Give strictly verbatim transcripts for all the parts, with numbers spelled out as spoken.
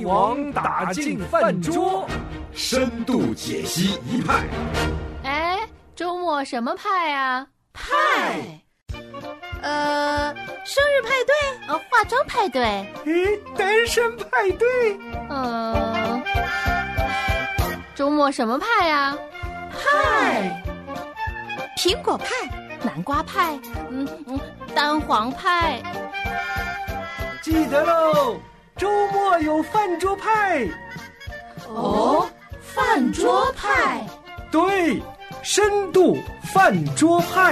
王打进饭桌，深度解析一派。 哎，周末什么派啊？ 派，呃，生日派对， 呃，化妆派对， 诶，单身派对， 呃，周末什么派啊？ 派，苹果派， 南瓜派，嗯嗯，蛋黄派。 记得喽，周末有饭桌派。 哦，饭桌派， 对，深度饭桌派。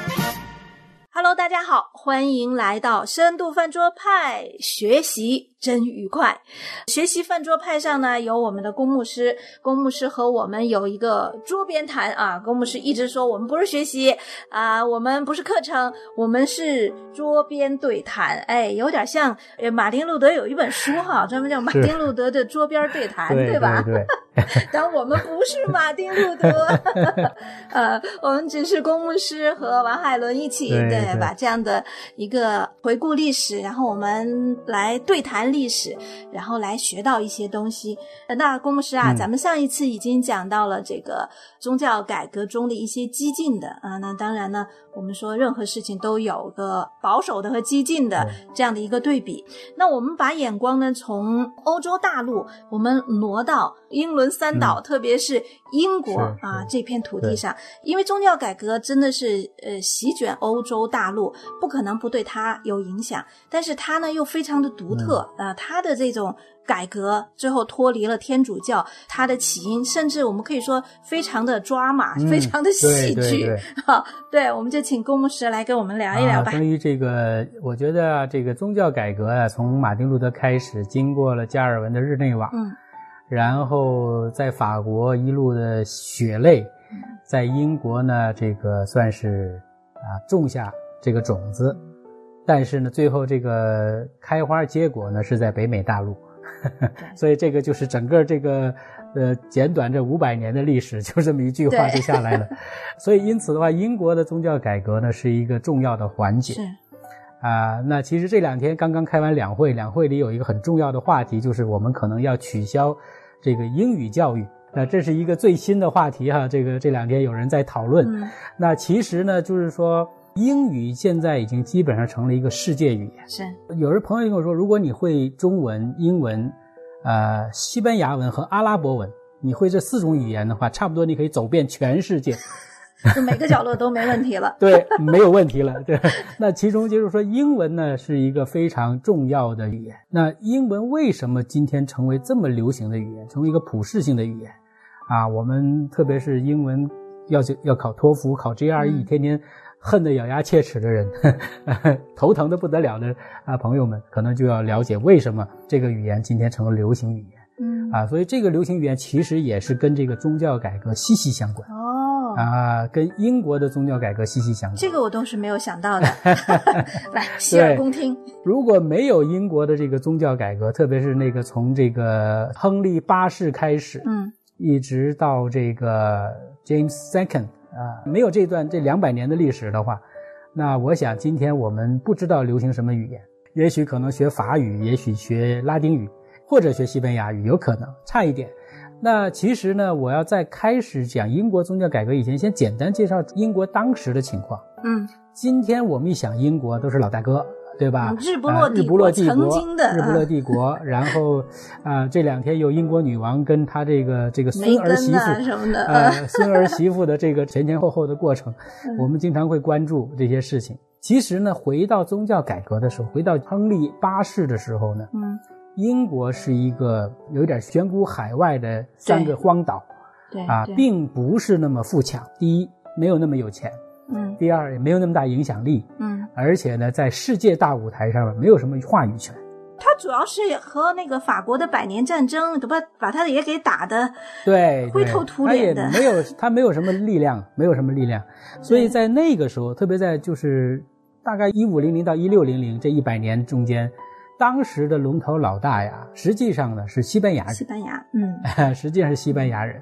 Hello， 大家好，欢迎来到深度饭桌派，学习真愉快。学习饭桌派上呢，有我们的龚牧师，龚牧师和我们有一个桌边谈啊。龚牧师一直说我们不是学习啊，我们不是课程，我们是桌边对谈。哎，有点像呃马丁路德有一本书哈，专门叫马丁路德的桌边对谈， 对, 对吧？ 对对。 但我们不是马丁路德，呃，我们只是龚牧师和王海伦一起对。对把这样的一个回顾历史，然后我们来对谈历史，然后来学到一些东西。那龚牧师啊、嗯、咱们上一次已经讲到了这个宗教改革中的一些激进的啊，那当然呢我们说任何事情都有个保守的和激进的这样的一个对比。那我们把眼光呢从欧洲大陆我们挪到英伦三岛、嗯、特别是英国啊这片土地上，因为宗教改革真的是呃席卷欧洲大陆，不可能不对它有影响，但是它呢又非常的独特、嗯、啊，它的这种改革最后脱离了天主教，它的起因甚至我们可以说非常的抓马、嗯、非常的戏剧。好，对，我们就请龚牧师来跟我们聊一聊吧。 啊、关于这个我觉得啊，这个宗教改革啊，从马丁路德开始，经过了加尔文的日内瓦，嗯，然后在法国一路的血泪，在英国呢这个算是啊种下这个种子，但是呢最后这个开花结果呢是在北美大陆所以这个就是整个这个呃简短这五百年的历史就这么一句话就下来了。所以因此的话，英国的宗教改革呢是一个重要的环节。是啊、呃，那其实这两天刚刚开完两会，两会里有一个很重要的话题，就是我们可能要取消这个英语教育。那这是一个最新的话题哈，这个这两天有人在讨论、嗯、那其实呢就是说英语现在已经基本上成了一个世界语言。 是，有人朋友跟我说，如果你会中文、英文、呃西班牙文和阿拉伯文，你会这四种语言的话，差不多你可以走遍全世界， 就每个角落都没问题了。 对，没有问题了。对，那其中就是说英文呢是一个非常重要的语言。那英文为什么今天成为这么流行的语言，成为一个普适性的语言啊？我们特别是英文要要考托福、考 G R E、嗯、天天恨得咬牙切齿的人头疼的不得了的啊朋友们，可能就要了解为什么这个语言今天成了流行语言。嗯啊，所以这个流行语言其实也是跟这个宗教改革息息相关。哦啊，跟英国的宗教改革息息相关。 这个我倒是没有想到的。来，洗耳恭听。 如果没有英国的这个宗教改革，特别是那个从这个亨利八世开始，嗯，一直到这个 James Second。啊，没有这段这两百年的历史的话，那我想今天我们不知道流行什么语言，也许可能学法语，也许学拉丁语，或者学西班牙语，有可能差一点。那其实呢，我要在开始讲英国宗教改革以前，先简单介绍英国当时的情况。嗯，今天我们一想英国都是老大哥，对吧？ 日不落帝国、呃、日不落帝国曾经的日不落帝国，然后啊、呃，这两天有英国女王跟她这个这个孙儿媳妇、 啊、什么的， 呃，孙儿媳妇的这个前前后后的过程，我们经常会关注这些事情。其实呢，回到宗教改革的时候，回到亨利八世的时候呢，嗯，英国是一个有点悬孤海外的三个荒岛， 对啊，并不是那么富强。第一，没有那么有钱。嗯，第二也没有那么大影响力，嗯，而且呢，在世界大舞台上面没有什么话语权。 他主要是和那个法国的百年战争，都把把他也给打得对灰头土脸的。 他也没有，他没有什么力量，没有什么力量。所以在那个时候，特别在就是大概一五零零到一六零零这一百年中间，当时的龙头老大呀，实际上呢是西班牙人。 西班牙，嗯， 实际上是西班牙人。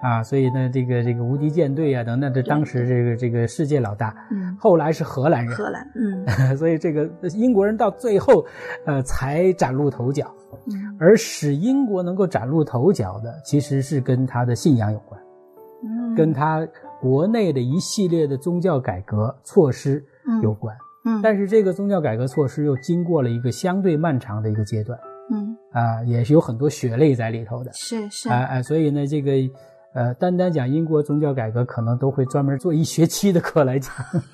啊，所以呢，这个这个无敌舰队啊等等，这当时这个这个世界老大，嗯，后来是荷兰人， 荷兰，嗯， 所以这个英国人到最后，呃，才崭露头角，嗯，而使英国能够崭露头角的，其实是跟他的信仰有关，嗯，跟他国内的一系列的宗教改革措施有关，嗯，但是这个宗教改革措施又经过了一个相对漫长的一个阶段，嗯，啊，也是有很多血泪在里头的， 是是， 啊啊，所以呢，这个。呃，单单讲英国宗教改革，可能都会专门做一学期的课来讲，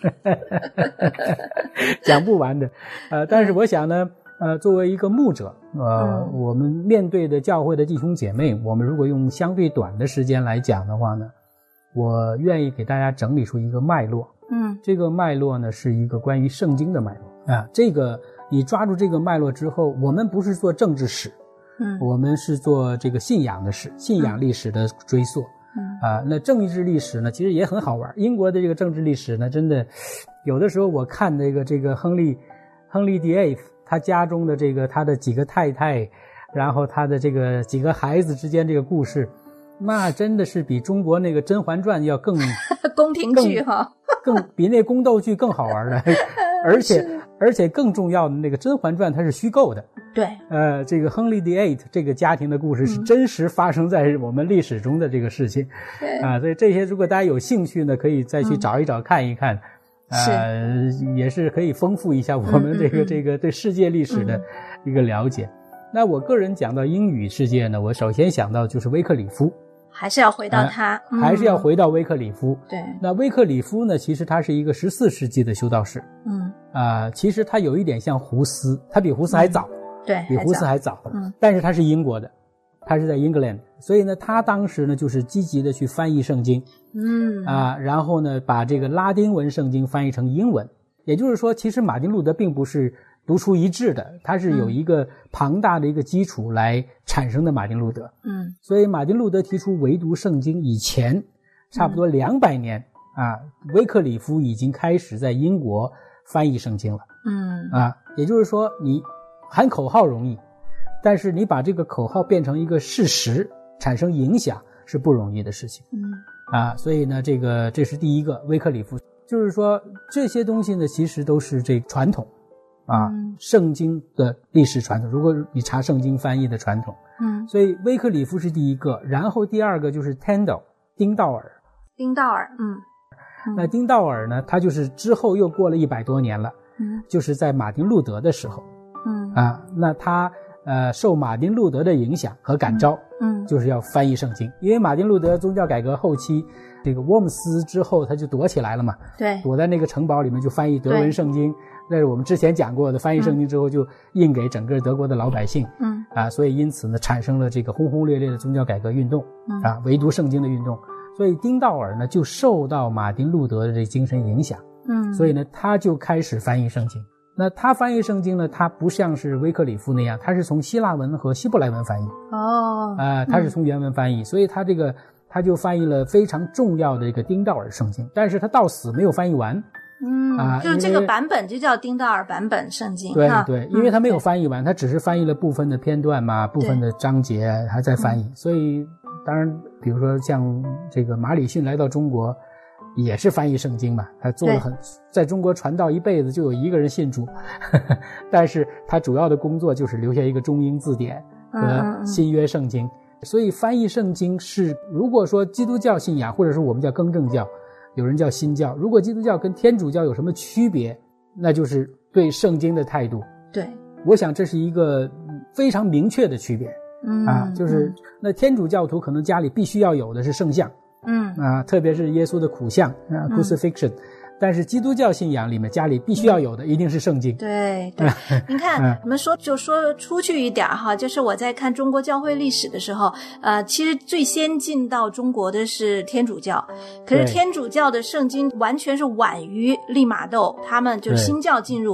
讲不完的。呃，但是我想呢，呃，作为一个牧者，呃，嗯、我们面对的教会的弟兄姐妹，我们如果用相对短的时间来讲的话呢，我愿意给大家整理出一个脉络。嗯，这个脉络呢，是一个关于圣经的脉络啊。这个你抓住这个脉络之后，我们不是做政治史。嗯，我们是做这个信仰的史，信仰历史的追溯。嗯啊，那政治历史呢，其实也很好玩。英国的这个政治历史呢，真的有的时候我看这个这个亨利，亨利第八，他家中的这个他的几个太太，然后他的这个几个孩子之间这个故事，那真的是比中国那个《甄嬛传》要更宫廷剧哈， 更比那宫斗剧更好玩的，而且而且更重要的那个《甄嬛传》它是虚构的。 对， 呃，这个亨利第八这个家庭的故事是真实发生在我们历史中的这个事情，对啊，所以这些如果大家有兴趣呢，可以再去找一找看一看，呃，也是可以丰富一下我们这个这个对世界历史的一个了解。那我个人讲到英语世界呢，我首先想到就是威克里夫， 还是要回到他， 呃嗯、还是要回到威克里夫。 对， 那威克里夫呢，其实他是一个十四世纪的修道士，嗯啊、呃，其实他有一点像胡斯，他比胡斯还早。嗯对， 比胡斯还早，嗯，但是他是英国的，他是在 England， 所以呢，他当时呢就是积极的去翻译圣经，嗯啊，然后呢把这个拉丁文圣经翻译成英文，也就是说，其实马丁路德并不是独出一帜的，他是有一个庞大的一个基础来产生的马丁路德，嗯，所以马丁路德提出唯独圣经以前，差不多两百年、嗯、啊，威克里夫已经开始在英国翻译圣经了，嗯啊，也就是说你。喊口号容易，但是你把这个口号变成一个事实，产生影响是不容易的事情。嗯啊，所以呢，这个这是第一个威克里夫，就是说这些东西呢，其实都是这个传统啊，嗯、圣经的历史传统。如果你查圣经翻译的传统，嗯，所以威克里夫是第一个，然后第二个就是 Tyndale 丁道尔。 丁道尔，嗯， 嗯那丁道尔呢，他就是之后又过了一百多年了，嗯，就是在马丁路德的时候。嗯啊，那他呃受马丁路德的影响和感召，嗯，就是要翻译圣经，因为马丁路德宗教改革后期，这个沃姆斯之后他就躲起来了嘛， 对， 躲在那个城堡里面就翻译德文圣经，那是我们之前讲过的，翻译圣经之后就印给整个德国的老百姓，嗯啊，所以因此呢产生了这个轰轰烈烈的宗教改革运动，嗯啊，唯独圣经的运动，所以丁道尔呢就受到马丁路德的这精神影响，嗯，所以呢他就开始翻译圣经。那他翻译圣经呢，他不像是威克里夫那样，他是从希腊文和希伯来文翻译。哦，啊、呃，他是从原文翻译，嗯、所以他这个他就翻译了非常重要的一个丁道尔圣经，但是他到死没有翻译完。 嗯，啊、呃，就是这个版本就叫丁道尔版本圣经。 对对，因为他没有翻译完，嗯、他只是翻译了部分的片段嘛，部分的章节还在翻译，所以当然，比如说像这个马礼逊来到中国。也是翻译圣经嘛，他做了很，在中国传道一辈子就有一个人信主，呵呵但是他主要的工作就是留下一个中英字典和新约圣经，嗯嗯所以翻译圣经是，如果说基督教信仰或者是我们叫更正教，有人叫新教，如果基督教跟天主教有什么区别，那就是对圣经的态度。 对， 我想这是一个非常明确的区别，嗯啊，就是那天主教徒可能家里必须要有的是圣像。嗯啊，特别是耶稣的苦像啊 ，crucifixion，、嗯、但是基督教信仰里面家里必须要有的、嗯、一定是圣经。 对对，您看，我们说就说出去一点哈，就是我在看中国教会历史的时候，呃，其实最先进到中国的是天主教，可是天主教的圣经完全是晚于利玛窦，他们就新教进入。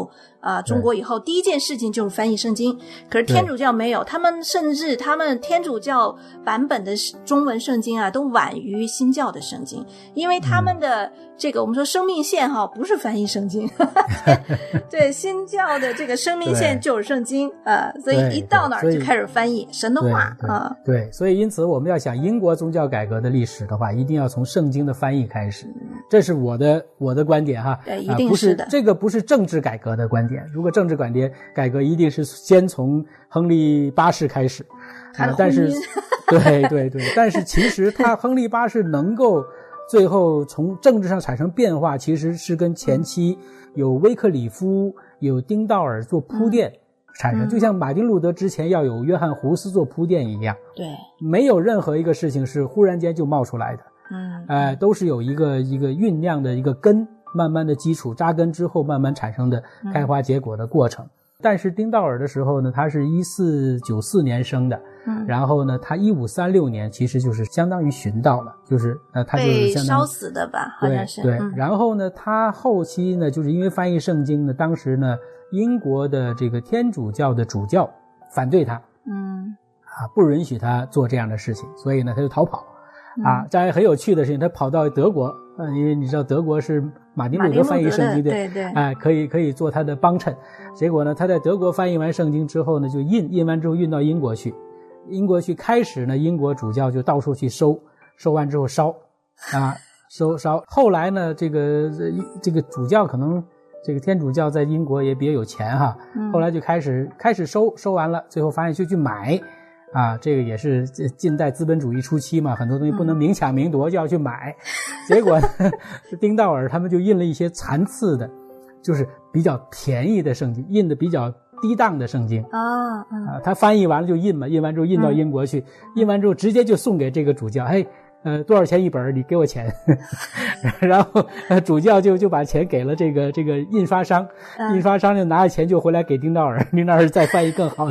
呃中国以后，第一件事情就是翻译圣经。可是天主教没有，他们甚至他们天主教版本的中文圣经啊，都晚于新教的圣经，因为他们的这个我们说生命线哈，不是翻译圣经，对，新教的这个生命线就是圣经，呃，所以一到哪儿就开始翻译神的话啊、呃。 对，所以因此我们要想英国宗教改革的历史的话，一定要从圣经的翻译开始，这是我的我的观点哈。 对，一定是的、 呃、不是这个不是政治改革的观点，如果政治改革改革一定是先从亨利八世开始， 呃、 但是对对对，但是其实他亨利八世能够最后从政治上产生变化，其实是跟前期有威克里夫有丁道尔做铺垫产生、嗯、就像马丁路德之前要有约翰胡斯做铺垫一样， 对， 没有任何一个事情是忽然间就冒出来的， 嗯， 呃，都是有一个一个酝酿的一个根，慢慢的基础扎根之后慢慢产生的开花结果的过程、嗯、但是丁道尔的时候呢，他是一四九四年生的，嗯，然后呢他一五三六年其实就是相当于殉道了，就是呃他就是相当于被烧死的吧，好像是对对、 嗯、 然后呢他后期呢就是因为翻译圣经呢，当时呢英国的这个天主教的主教反对他， 嗯啊，不允许他做这样的事情，所以呢他就逃跑啊。这样很有趣的事情，他跑到德国，嗯，因为你知道德国是马丁路德翻译圣经的， 对对， 哎、啊，可以可以做他的帮衬。结果呢，他在德国翻译完圣经之后呢，就印印完之后运到英国去，英国去开始呢，英国主教就到处去收，收完之后烧，啊，收烧。后来呢，这个这个主教可能。这个天主教在英国也比较有钱哈，后来就开始开始收收完了，最后发现就去买，啊，这个也是近代资本主义初期嘛，很多东西不能明抢明夺，就要去买。结果呢，丁道尔他们就印了一些残次的，就是比较便宜的圣经，印的比较低档的圣经啊，嗯、 啊，他翻译完了就印嘛，印完之后印到英国去，嗯、印完之后直接就送给这个主教，嘿。呃，多少钱一本？你给我钱，然后呃主教就就把钱给了这个这个印刷商，嗯、印刷商就拿着钱就回来给丁道尔，丁道尔再翻译更好的，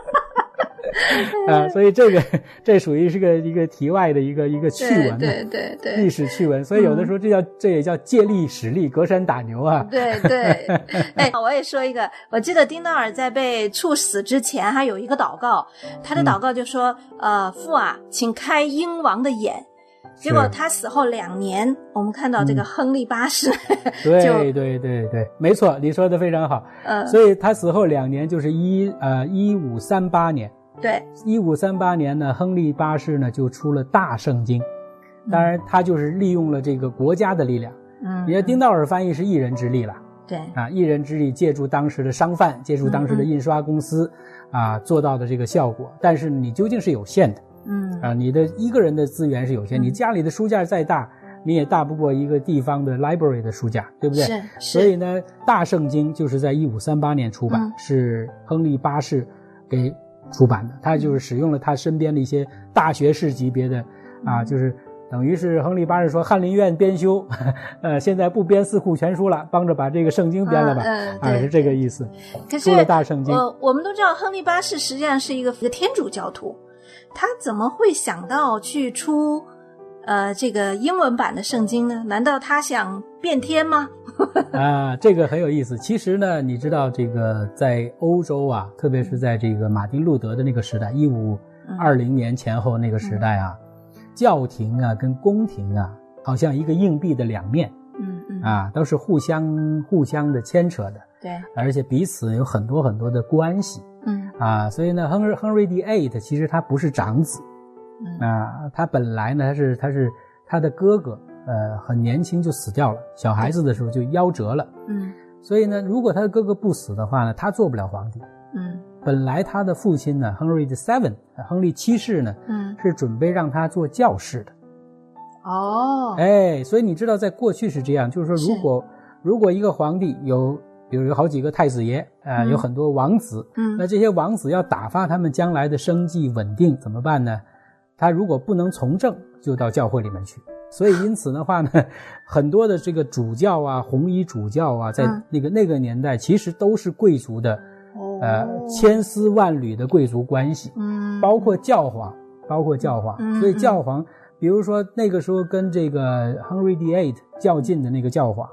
啊，所以这个这属于是个一个题外的一个一个趣闻， 对对对， 历史趣闻。所以有的时候这叫、嗯、这也叫借力使力，隔山打牛啊。 对对，哎，我也说一个，我记得丁道尔在被处死之前还有一个祷告，他的祷告就说，嗯、呃，父啊，请开英王的眼。结果他死后两年，我们看到这个亨利八世、嗯、 对对对对，没错，你说的非常好。呃，所以他死后两年就是一呃一五三八年。 对， 一五三八年呢，亨利八世呢就出了大圣经，当然他就是利用了这个国家的力量。嗯，你看丁道尔翻译是一人之力了。 对啊，一人之力，借助当时的商贩，借助当时的印刷公司、嗯、啊做到的这个效果，但是你究竟是有限的。 嗯啊，你的一个人的资源是有限，嗯、你家里的书架再大，你也大不过一个地方的 library 的书架，对不对？ 是是。 所以呢，大圣经就是在一五三八年出版，嗯、是亨利八世给出版的。他就是使用了他身边的一些大学士级别的、嗯、啊，就是等于是亨利八世说翰林院编修，呃，现在不编四库全书了，帮着把这个圣经编了吧， 嗯啊，是这个意思。 可是出了大圣经， 我我们都知道亨利八世实际上是一个天主教徒。他怎么会想到去出呃这个英文版的圣经呢？难道他想变天吗？ 啊，这个很有意思。其实呢，你知道这个在欧洲啊，特别是在这个马丁路德的那个时代，一五二零年前后那个时代啊，嗯、教廷啊跟宫廷啊，好像一个硬币的两面， 嗯嗯， 啊，都是互相互相的牵扯的， 对， 而且彼此有很多很多的关系。 嗯啊，所以呢，亨亨瑞第八其实他不是长子， 嗯啊，他本来呢他是他是他的哥哥，呃，很年轻就死掉了，小孩子的时候就夭折了， 嗯， 所以呢，如果他的哥哥不死的话呢，他做不了皇帝， 嗯， 本来他的父亲呢，亨瑞第七，亨利七世呢， 嗯， 是准备让他做教士的， 哦， 哎，所以你知道，在过去是这样，就是说，如果如果一个皇帝有。比如有好几个太子爷啊、呃嗯，有很多王子， 嗯， 那这些王子要打发他们将来的生计稳定怎么办呢？他如果不能从政，就到教会里面去。所以因此的话呢，很多的这个主教啊、红衣主教啊，在那个、嗯、那个年代，其实都是贵族的， 哦、 呃，千丝万缕的贵族关系， 嗯， 包括教皇，包括教皇， 嗯、 所以教皇，比如说那个时候跟这个亨利第八较劲的那个教皇。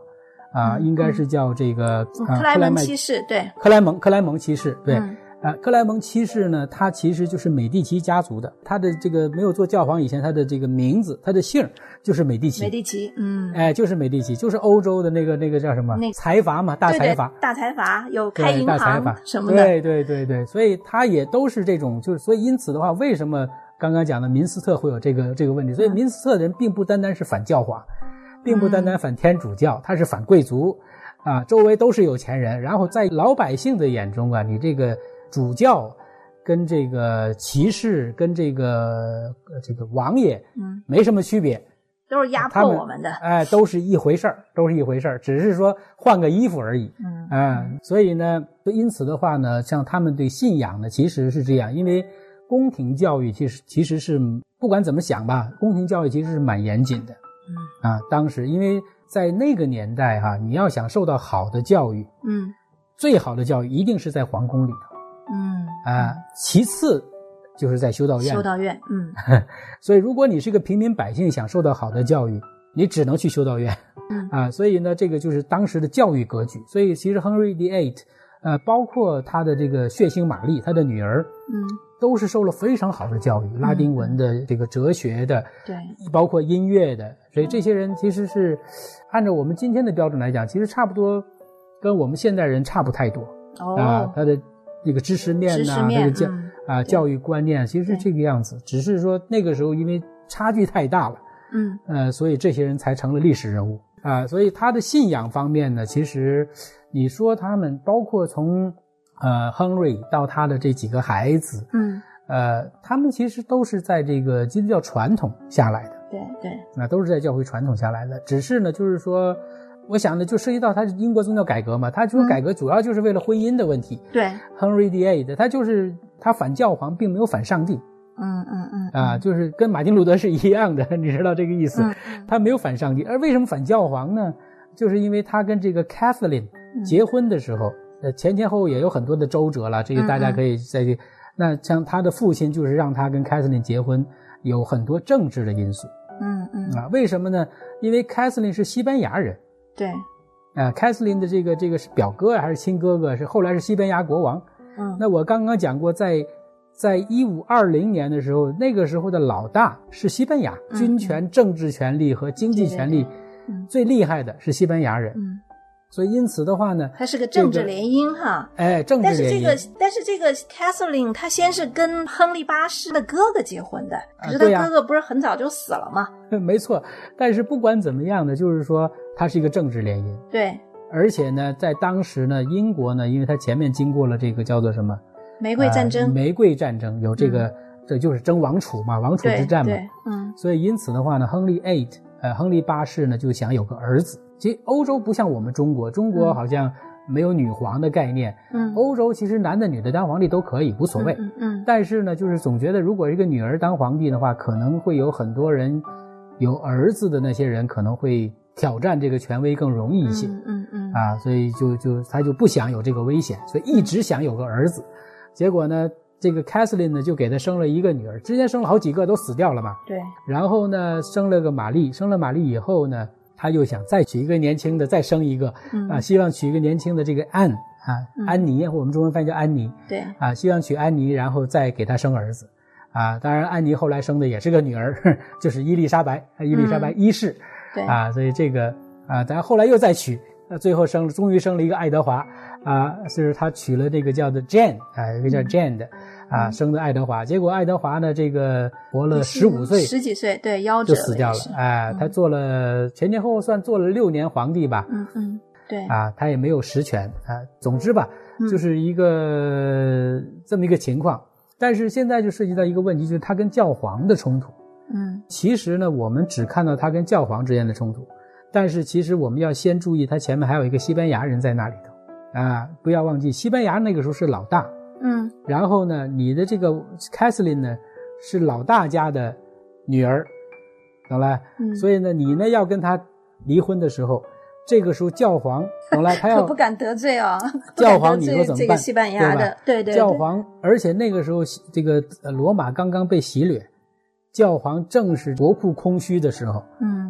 啊、呃，应该是叫这个、 嗯呃、克莱蒙七世，对， 克莱蒙克莱蒙七世，对。 嗯啊，克莱蒙七世呢，他其实就是美第奇家族的，他的这个没有做教皇以前，他的这个名字，他的姓就是美第奇。 美第奇，嗯， 哎，就是美第奇，就是欧洲的那个那个叫什么、那个、财阀嘛，大财阀， 对对大财阀有开银行什么的， 对对对对，所以他也都是这种，就是所以因此的话，为什么刚刚讲的民斯特会有这个这个问题？所以民斯特人并不单单是反教皇，并不单单反天主教，他是反贵族啊，周围都是有钱人，然后在老百姓的眼中啊，你这个。主教跟这个骑士跟这个这个王爷，嗯，没什么区别， 都是压迫我们的， 哎，都是一回事儿，都是一回事儿，只是说换个衣服而已，嗯啊，所以呢，因此的话呢，像他们对信仰呢，其实是这样，因为宫廷教育其实其实是不管怎么想吧，宫廷教育其实是蛮严谨的，嗯啊，当时因为在那个年代哈、啊，你要想受到好的教育，嗯，最好的教育一定是在皇宫里头。嗯啊，其次就是在修道院。 修道院，嗯， 所以如果你是个平民百姓，想受到好的教育，你只能去修道院。嗯啊，所以呢，这个就是当时的教育格局。所以其实 Henry the Eighth， 呃，包括他的这个血腥玛丽，他的女儿，嗯，都是受了非常好的教育，拉丁文的、这个哲学的，对，包括音乐的。所以这些人其实是按照我们今天的标准来讲，其实差不多跟我们现代人差不太多。哦，啊，他的。这个知识面呐、啊，这个教、嗯、啊教育观念其实是这个样子，只是说那个时候因为差距太大了，嗯，呃，所以这些人才成了历史人物啊。所以他的信仰方面呢，其实你说他们包括从呃 Henry 到他的这几个孩子，嗯，呃，他们其实都是在这个基督教传统下来的， 对对， 那、啊、都是在教会传统下来的，只是呢，就是说。我想呢，就涉及到他英国宗教改革嘛，他说改革主要就是为了婚姻的问题。嗯、 对 ，Henry the Eighth， 他就是他反教皇，并没有反上帝。 嗯嗯嗯， 啊，就是跟马丁路德是一样的，你知道这个意思？嗯嗯、他没有反上帝，而为什么反教皇呢？就是因为他跟这个 Catherine 结婚的时候，嗯、呃，前前后后也有很多的周折了，这个大家可以在这。嗯嗯那像他的父亲就是让他跟 Catherine 结婚，有很多政治的因素。嗯嗯，啊，为什么呢？因为 Catherine 是西班牙人。 对， 啊，凯瑟琳的这个这个是表哥还是亲哥哥？是后来是西班牙国王。嗯，那我刚刚讲过，在在一五二零年的时候，那个时候的老大是西班牙，嗯、军权、政治权力和经济权力最厉害的是西班牙人。嗯，所以因此的话呢， 他是个政治联姻哈。 这个、哎，政治联姻。 但是这个，但是这个 Catherine 他先是跟亨利八世的哥哥结婚的，可是他哥哥不是很早就死了吗？ 啊、没错，但是不管怎么样呢，就是说。它是一个政治联姻， 对， 而且呢，在当时呢，英国呢，因为它前面经过了这个叫做什么玫瑰战争， 呃、玫瑰战争有这个，嗯、这就是争王储嘛，王储之战嘛， 嗯， 所以因此的话呢，亨利 eight， 呃，亨利八世呢就想有个儿子。其实欧洲不像我们中国，中国好像没有女皇的概念，嗯，欧洲其实男的女的当皇帝都可以，无所谓，嗯 嗯, 嗯，但是呢，就是总觉得如果一个女儿当皇帝的话，可能会有很多人有儿子的那些人可能会。挑战这个权威更容易一些，嗯嗯嗯，啊，所以就就他就不想有这个危险，所以一直想有个儿子，结果呢，这个 Catherine 呢就给他生了一个女儿，之前生了好几个都死掉了嘛， 对， 然后呢生了个玛丽，生了玛丽以后呢，他又想再娶一个年轻的，再生一个，嗯、啊，希望娶一个年轻的这个安啊，嗯、安妮，我们中文翻译叫安妮， 对， 啊，希望娶安妮，然后再给他生儿子，啊，当然安妮后来生的也是个女儿，就是伊丽莎白，伊丽莎白一世。嗯对啊，所以这个啊，但后来又再娶，呃，最后生了，终于生了一个爱德华，啊，就是他娶了这个叫做 Jane 啊，一个叫 Jane 的，啊，嗯、生的爱德华。结果爱德华呢，这个活了十五岁， 十几岁，对，夭折就死掉了。哎、啊，他做了前前后后算做了六年皇帝吧。 嗯嗯，对。 啊，他也没有实权啊。总之吧，就是一个、嗯、这么一个情况。但是现在就涉及到一个问题，就是他跟教皇的冲突。嗯，其实呢，我们只看到他跟教皇之间的冲突，但是其实我们要先注意，他前面还有一个西班牙人在那里头啊，不要忘记，西班牙那个时候是老大，嗯，然后呢，你的这个 Catherine 呢是老大家的女儿，懂了？嗯，所以呢，你呢要跟他离婚的时候，这个时候教皇，懂了？他要可不敢得罪哦， 教皇你说怎么办？ 这个西班牙的，对 对, 对， 教皇，而且那个时候这个罗马刚刚被洗掠。教皇正是国库空虚的时候，嗯，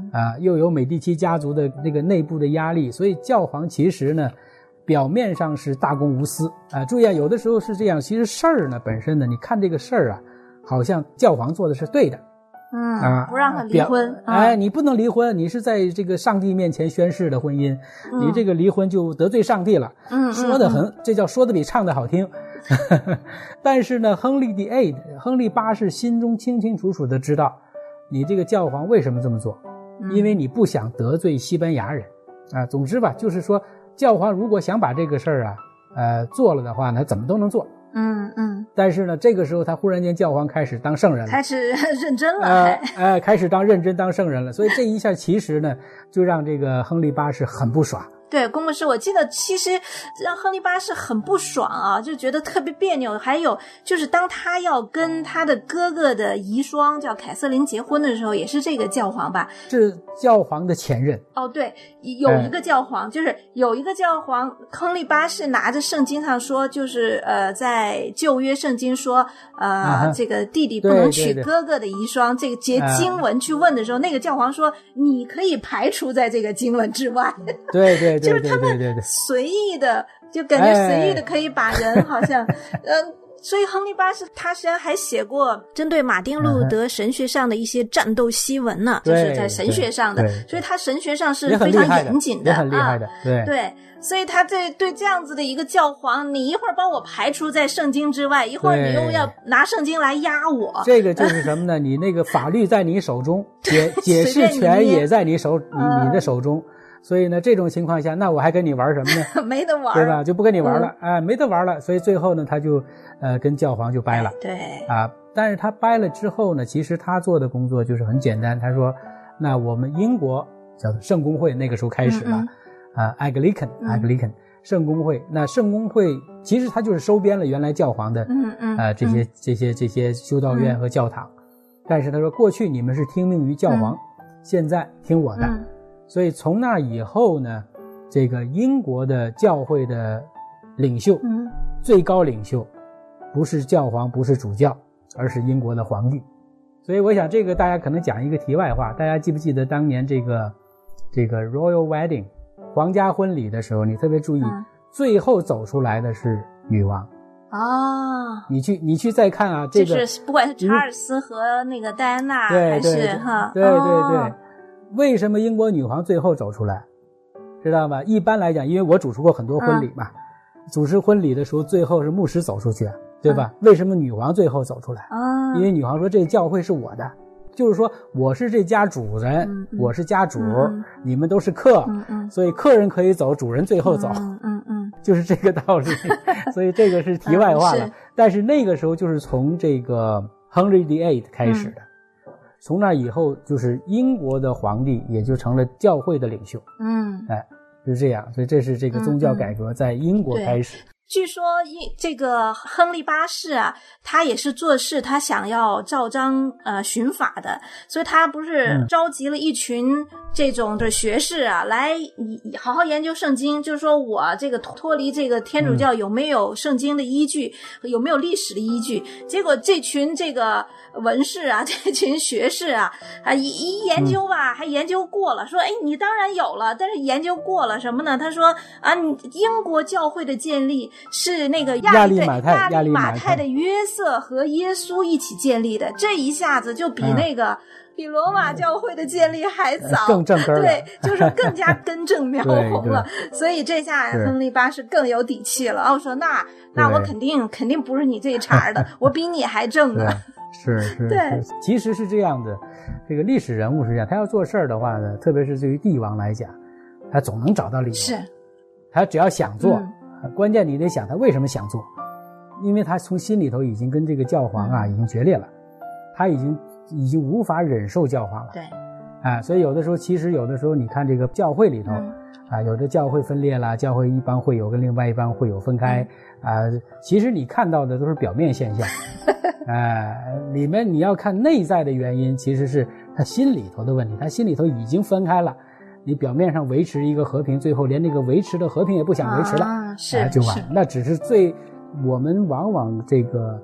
啊，又有美第奇家族的那个内部的压力，所以教皇其实呢，表面上是大公无私啊。注意啊，有的时候是这样，其实事儿呢本身呢，你看这个事儿啊，好像教皇做的是对的。 嗯啊， 不让他离婚， 哎，你不能离婚，你是在这个上帝面前宣誓的婚姻，嗯、你这个离婚就得罪上帝了。嗯，说得很，嗯、这叫说得比唱得好听。但是呢，亨利第八，亨利八世心中清清楚楚的知道，你这个教皇为什么这么做，嗯、因为你不想得罪西班牙人啊。总之吧，就是说，教皇如果想把这个事儿啊，呃，做了的话呢，怎么都能做。 嗯嗯， 但是呢，这个时候他忽然间教皇开始当圣人了， 开始认真了， 哎、呃呃，开始当认真当圣人了，所以这一下其实呢，就让这个亨利八世很不爽。 对，公牧师，我记得其实让亨利八世很不爽啊，就觉得特别别扭。还有就是当他要跟他的哥哥的遗孀叫凯瑟琳结婚的时候，也是这个教皇吧？ 是教皇的前任。 哦，对，有一个教皇，哎、就是有一个教皇，亨利八世拿着圣经上说，就是呃，在旧约圣经说，呃，啊、这个弟弟不能娶哥哥的遗孀，这个节经文去问的时候，啊、那个教皇说，你可以排除在这个经文之外。 对对。 就是他们随意的，就感觉随意的可以把人好像，呃，所以亨利八世他实际上还写过针对马丁路德神学上的一些战斗檄文呢，就是在神学上的，所以他神学上是非常严谨的， 也很厉害的，对对，所以他对对这样子的一个教皇，你一会儿把我排除在圣经之外，一会儿你又要拿圣经来压我， 这个就是什么呢？你那个法律在你手中，解解释权也在你手你你的手中。所以呢，这种情况下，那我还跟你玩什么呢？ 没得玩， 对吧？就不跟你玩了，嗯、啊，没得玩了。所以最后呢，他就呃跟教皇就掰了。 对啊，但是他掰了之后呢，其实他做的工作就是很简单。他说，那我们英国叫做圣公会，那个时候开始了，嗯嗯啊 ，Anglican，Anglican、嗯、圣公会。那圣公会其实他就是收编了原来教皇的， 嗯嗯， 啊这些、嗯、这些这些修道院和教堂。嗯、但是他说，过去你们是听命于教皇，嗯、现在听我的。嗯，所以从那以后呢，这个英国的教会的领袖，嗯，最高领袖，不是教皇，不是主教，而是英国的皇帝。所以我想这个大家可能讲一个题外话，大家记不记得当年这个这个 Royal Wedding 皇家婚礼的时候，你特别注意，嗯、最后走出来的是女王。 哦， 你去你去再看啊，这个就是不管是查尔斯和那个戴安娜，还是哈， 对对对。哦，为什么英国女皇最后走出来，知道吗？一般来讲，因为我主持过很多婚礼嘛，嗯、主持婚礼的时候，最后是牧师走出去，对吧？嗯、为什么女皇最后走出来？ 啊、 因为女皇说这教会是我的，就是说我是这家主人， 嗯嗯、 我是家主，嗯、你们都是客， 嗯嗯、 所以客人可以走，主人最后走， 嗯嗯嗯、 就是这个道理。所以这个是题外话了。嗯、但是那个时候就是从这个 Henry the Eighth 开始的。嗯，从那以后，就是英国的皇帝也就成了教会的领袖。 嗯， 哎，是这样，所以这是这个宗教改革在英国开始。 嗯嗯，据说这个亨利八世啊，他也是做事，他想要照章呃循法的，所以他不是召集了一群这种的学士啊，嗯、来好好研究圣经，就是说我这个脱离这个天主教有没有圣经的依据，嗯、有没有历史的依据？结果这群这个文士啊，这群学士啊，啊一一研究吧，嗯、还研究过了，说哎，你当然有了，但是研究过了什么呢？他说啊，英国教会的建立是那个亚利马太亚利马太的约瑟和耶稣一起建立的，这一下子就比那个。嗯比罗马教会的建立还早， 更正根了， 对，就是更加根正苗红了。所以这下亨利八世更有底气了。我说那那我肯定肯定不是你这一茬的，我比你还正呢。 是是， 对， 其实是这样的。这个历史人物是这样，他要做事儿的话呢，特别是对于帝王来讲，他总能找到理由。 是， 他只要想做，嗯、关键你得想他为什么想做，因为他从心里头已经跟这个教皇啊、嗯、已经决裂了，他已经。已经无法忍受教皇了， 对， 啊，所以有的时候，其实有的时候，你看这个教会里头，嗯、啊，有的教会分裂了，教会一帮会友跟另外一帮会友分开，嗯、啊，其实你看到的都是表面现象，啊，里面你要看内在的原因，其实是他心里头的问题，他心里头已经分开了，你表面上维持一个和平，最后连那个维持的和平也不想维持了， 啊，是， 啊，就完了，那只是最我们往往这个。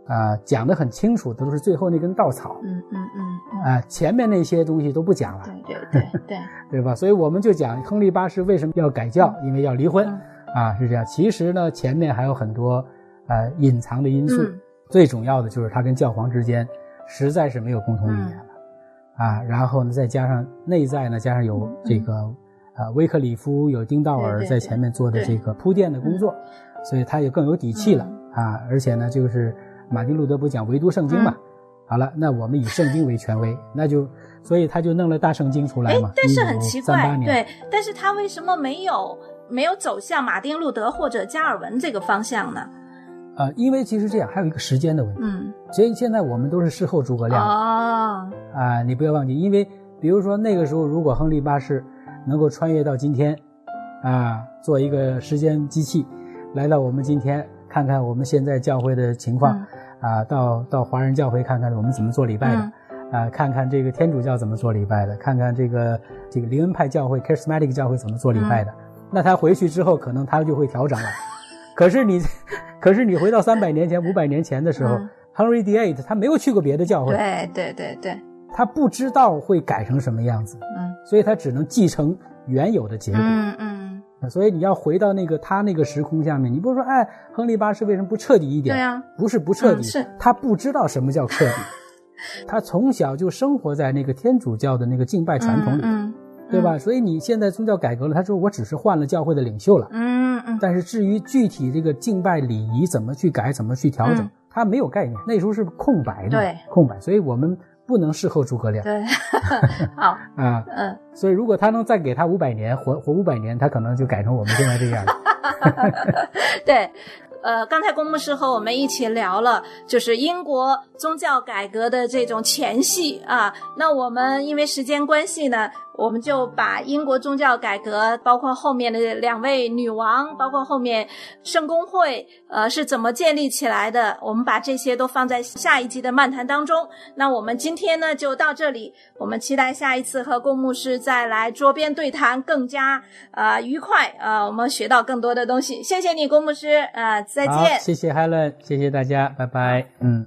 啊、呃，讲得很清楚的都是最后那根稻草， 嗯嗯嗯， 啊、呃，前面那些东西都不讲了， 对对对对， 对吧？所以我们就讲亨利八世为什么要改教， 嗯、 因为要离婚、 嗯、 啊，是这样。其实呢，前面还有很多呃隐藏的因素、 嗯， 最重要的就是他跟教皇之间实在是没有共同语言了、 嗯、 啊，然后呢，再加上内在呢，加上有这个、嗯、呃威克里夫有丁道尔在前面做的这个铺垫的工作，所以他也更有底气了、嗯、啊，而且呢，就是马丁路德不讲唯独圣经嘛。嗯，好了，那我们以圣经为权威，那就所以他就弄了大圣经出来嘛。 但是很奇怪，对，但是他为什么没有没有走向马丁路德或者加尔文这个方向呢？ 呃，因为其实这样还有一个时间的问题。 嗯， 所以现在我们都是事后诸葛亮哦啊，你不要忘记，因为比如说那个时候，如果亨利八世能够穿越到今天啊，做一个时间机器，来到我们今天，看看我们现在教会的情况。嗯啊，到到华人教会看看我们怎么做礼拜的、嗯、啊，看看这个天主教怎么做礼拜的，看看这个这个灵恩派教会 Charismatic 教会怎么做礼拜的、嗯、那他回去之后可能他就会调整了可是你可是你回到三百年前五百年前的时候、嗯、Henry the Eighth 他没有去过别的教会， 对对对对， 他不知道会改成什么样子， 嗯， 所以他只能继承原有的结果， 嗯嗯， 所以你要回到那个他那个时空下面，你不是说哎，亨利八世为什么不彻底一点？ 对啊， 不是不彻底， 嗯、是他不知道什么叫彻底，他从小就生活在那个天主教的那个敬拜传统里， 嗯嗯、 对吧？所以你现在宗教改革了，他说我只是换了教会的领袖了， 嗯嗯， 但是至于具体这个敬拜礼仪怎么去改，怎么去调整，嗯、他没有概念，那时候是空白的， 对， 空白，所以我们不能事后诸葛亮， 对，好啊， 嗯， 所以如果他能再给他五百年，活活五百年，他可能就改成我们现在这样了。 对，呃，刚才龚牧师和我们一起聊了，就是英国宗教改革的这种前戏啊。那我们因为时间关系呢，我们就把英国宗教改革，包括后面的两位女王，包括后面圣公会，呃，是怎么建立起来的，我们把这些都放在下一集的漫谈当中。那我们今天呢就到这里，我们期待下一次和龚牧师再来桌边对谈更加呃愉快啊、呃，我们学到更多的东西。谢谢你，龚牧师，呃，再见。 好，谢谢 Helen， 谢谢大家，拜拜。嗯。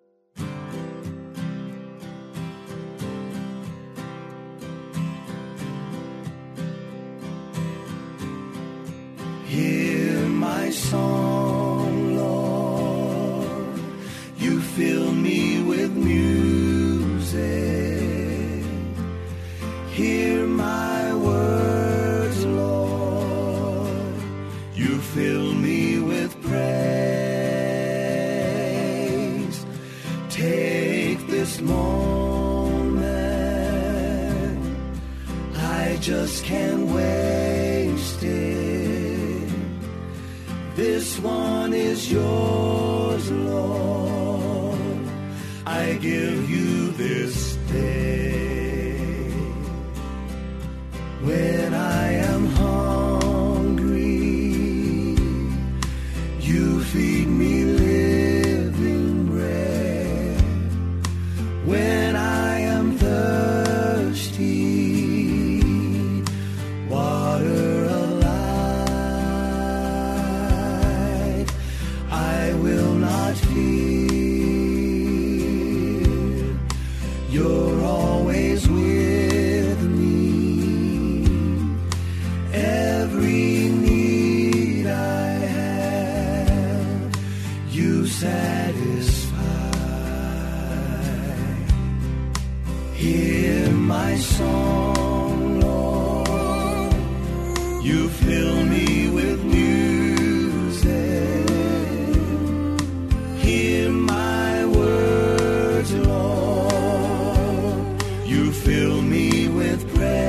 Hear my song, Lord, you fill me with music. Hear my words, Lord, you fill me with praise. Take this moment, I just can't waste it. This one is yours, Lord. I give you this day. When I am hungry, you feed me living bread. When I am thirsty, water alive, I will not fear. You're always with me. Every need I have, you satisfy. Hear my song, Lord. You fill me with music. Hear my words, Lord. You fill me with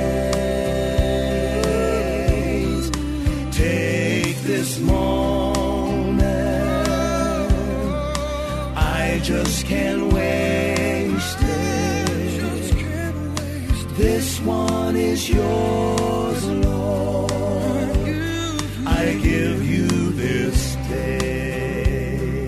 praise. Take this moment, I just can't waste it. This one is yours, Lord. I give you this day.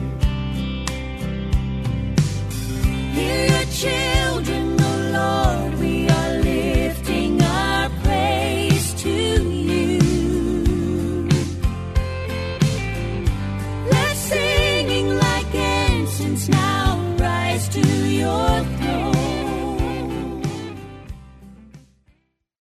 Hear your children, O Lord, we are lifting our praise to you. Let singing like ants rise to your throne.